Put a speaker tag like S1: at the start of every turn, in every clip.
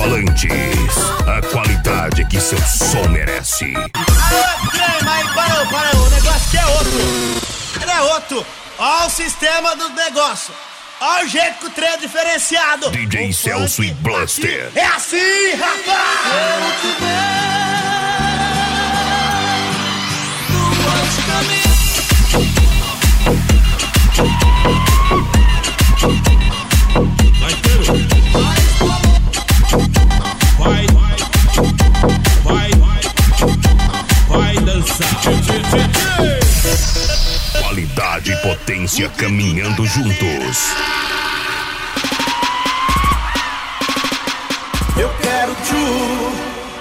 S1: Alto-falantes, a qualidade que seu som merece.
S2: Mas parou, o negócio aqui é outro. É outro. Ó o sistema do negócio. Ó o jeito que o trem é diferenciado.
S1: DJ Celso e Blaster.
S2: É assim, rapaz!
S3: Vai dançar.
S1: Qualidade e potência caminhando juntos.
S2: Eu quero tchu.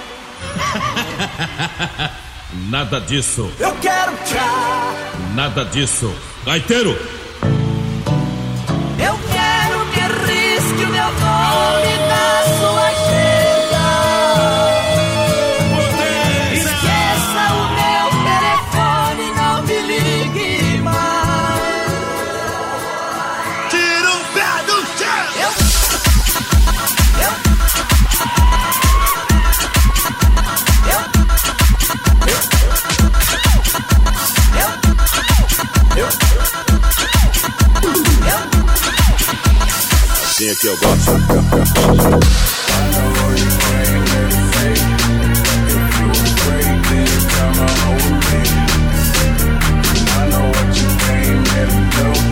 S3: Nada disso.
S2: Eu quero tchá.
S3: Nada disso. Gaiteiro.
S4: Eu quero que risque o meu nome na sua agenda. Esqueça o meu telefone, não me ligue mais.
S2: Tira o pé do chão.
S5: Sim, aqui eu gosto. I know what you came here to do.